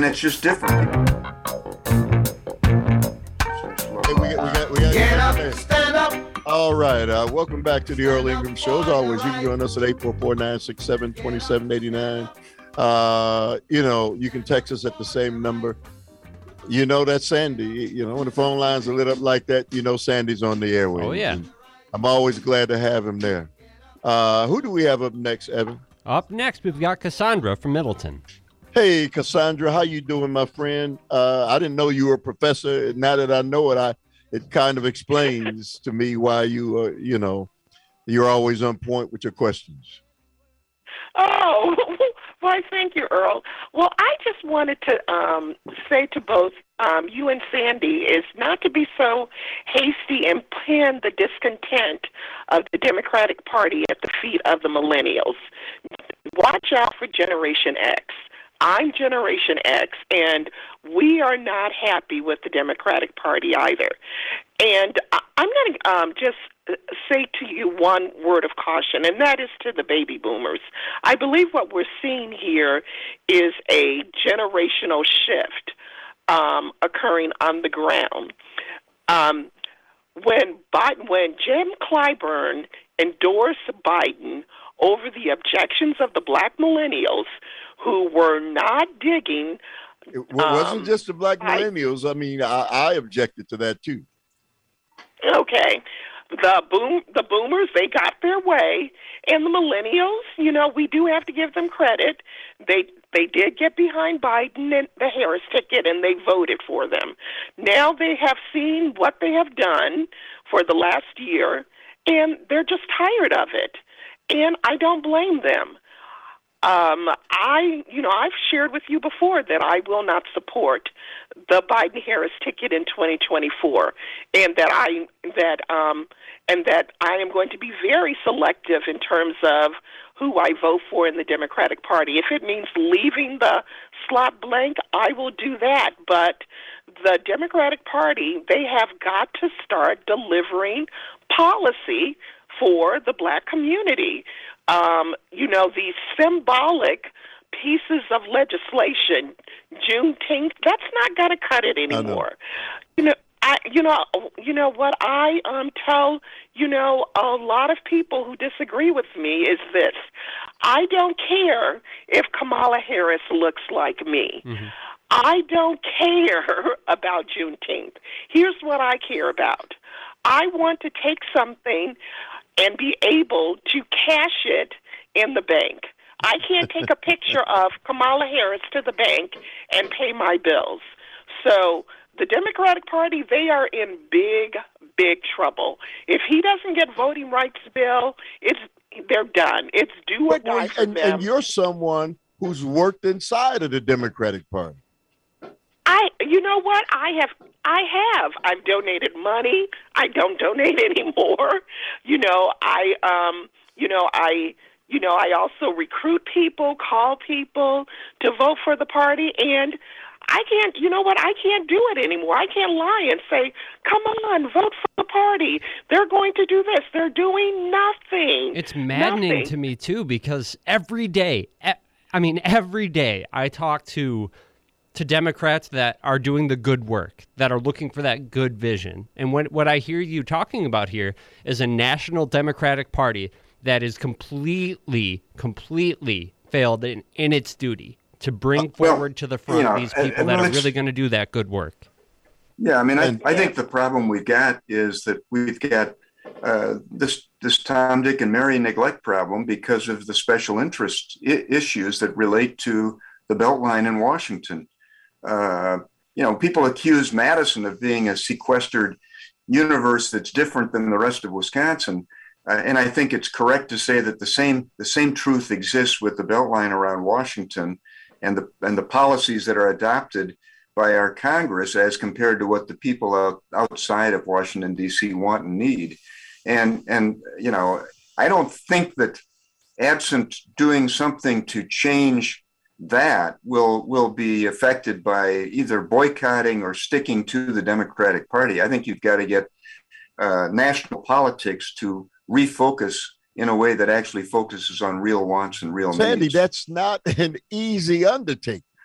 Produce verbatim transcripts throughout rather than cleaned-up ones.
and it's just different. Hey, we got, we got, we got Get up, stand up. All right. Uh, welcome back to the Earl Ingram Show. As always, you can join us at eight four four, nine six seven, two seven eight nine. Uh, you know, you can text us at the same number. You know, that's Sandy. You know, when the phone lines are lit up like that, you know Sandy's on the airwaves. Oh, yeah. And I'm always glad to have him there. Uh, who do we have up next, Evan? Up next, we've got Cassandra from Middleton. Hey, Cassandra, how you doing, my friend? Uh, I didn't know you were a professor. Now that I know it, I it kind of explains to me why you, uh, you know, you're always on point with your questions. Oh, why, thank you, Earl. Well, I just wanted to um, say to both um, you and Sandy is not to be so hasty and pin the discontent of the Democratic Party at the feet of the millennials. Watch out for Generation X. I'm Generation X, and we are not happy with the Democratic Party either. And I'm going to um, just say to you one word of caution, and that is to the baby boomers. I believe what we're seeing here is a generational shift um, occurring on the ground. Um, when Biden, when Jim Clyburn endorsed Biden over the objections of the black millennials who were not digging. It wasn't um, just the black I, millennials. I mean, I, I objected to that too. Okay. The boom, the boomers, they got their way, and the millennials, you know, we do have to give them credit. They they did get behind Biden and the Harris ticket, and they voted for them. Now they have seen what they have done for the last year, and they're just tired of it. And I don't blame them. Um, I, you know, I've shared with you before that I will not support the Biden-Harris ticket in twenty twenty-four, and that I that um, and that I am going to be very selective in terms of who I vote for in the Democratic Party. If it means leaving the slot blank, I will do that. But the Democratic Party, they have got to start delivering policy for the black community. Um, you know, these symbolic pieces of legislation, Juneteenth, that's not going to cut it anymore. You know, I, you know, you know what I um, tell, you know, a lot of people who disagree with me is this: I don't care if Kamala Harris looks like me. Mm-hmm. I don't care about Juneteenth. Here's what I care about. I want to take something and be able to cash it in the bank. I can't take a picture of Kamala Harris to the bank and pay my bills. So the Democratic Party, they are in big, big trouble. If he doesn't get voting rights bill, it's they're done. It's do or die for and, them. And you're someone who's worked inside of the Democratic Party. I, you know what? I have, I have. I've donated money. I don't donate anymore. You know, I, um, you know, I, you know, I also recruit people, call people to vote for the party, and I can't, you know what? I can't do it anymore. I can't lie and say, come on, vote for the party. They're going to do this. They're doing nothing. It's maddening nothing. to me, too, because every day, I mean, every day I talk to to Democrats that are doing the good work, that are looking for that good vision. And what, what I hear you talking about here is a national Democratic Party that is completely, completely failed in, in its duty to bring well, forward to the front you know, these people and, and that are really going to do that good work. Yeah, I mean, I, And, I think the problem we've got is that we've got uh, this this Tom, Dick, and Mary neglect problem because of the special interest I- issues that relate to the Beltline in Washington. Uh, you know, people accuse Madison of being a sequestered universe that's different than the rest of Wisconsin. Uh, and I think it's correct to say that the same the same truth exists with the Beltline around Washington and the and the policies that are adopted by our Congress as compared to what the people out, outside of Washington, D C want and need. And, and, you know, I don't think that absent doing something to change that will will be affected by either boycotting or sticking to the Democratic Party. I think you've got to get uh, national politics to refocus in a way that actually focuses on real wants and real Sandy, needs. that's not an easy undertaking.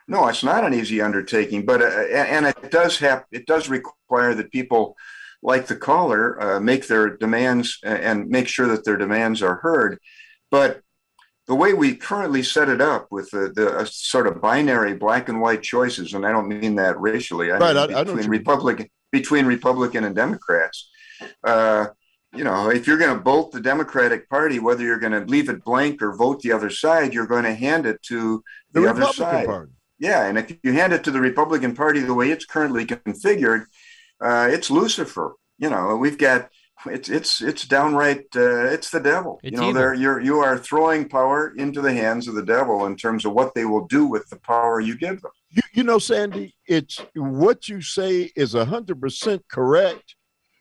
No, it's not an easy undertaking, but uh, and it does have it does require that people like the caller uh, make their demands and make sure that their demands are heard. But the way we currently set it up with the, the uh, sort of binary black and white choices, and I don't mean that racially, I right, mean I, between I Republican between Republican and Democrats. Uh, you know, if you're going to vote the Democratic Party, whether you're going to leave it blank or vote the other side, you're going to hand it to the, the other Republican side. Party. Yeah, and if you hand it to the Republican Party the way it's currently configured, uh, it's Lucifer. You know, we've got it's it's it's downright uh, it's the devil. It's you know, evil. there you're you are throwing power into the hands of the devil in terms of what they will do with the power you give them. You, you know, Sandy, it's what you say is a hundred percent correct,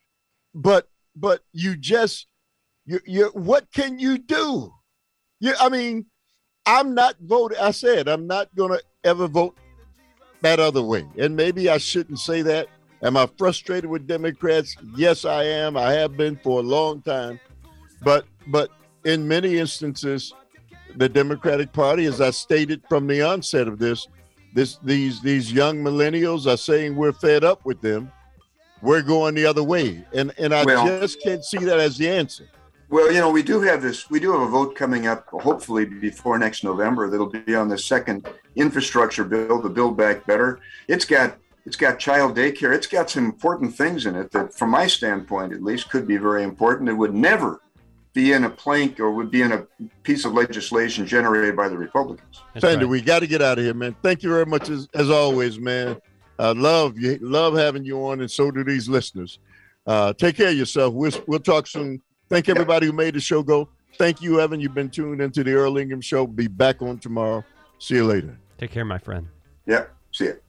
but but you just you you what can you do? You, I mean, I'm not voting. I said I'm not going to ever vote that other way. And maybe I shouldn't say that. Am I frustrated with Democrats? Yes, I am. I have been for a long time. But but in many instances, the Democratic Party, as I stated from the onset of this, this these these young millennials are saying we're fed up with them. We're going the other way. And and I Well, just can't see that as the answer. Well, you know, we do have this, we do have a vote coming up, hopefully before next November, that'll be on the second infrastructure bill, the Build Back Better. It's got, it's got child daycare. It's got some important things in it that, from my standpoint, at least, could be very important. It would never be in a plank or would be in a piece of legislation generated by the Republicans. That's Sandy, right. we got to get out of here, man. Thank you very much, as, as always, man. I love you, love having you on, and so do these listeners. Uh, take care of yourself. We'll, we'll talk soon. Thank everybody who made the show go. Thank you, Evan. You've been tuned into the Earl Ingham Show. Be back on tomorrow. See you later. Take care, my friend. Yeah, see it.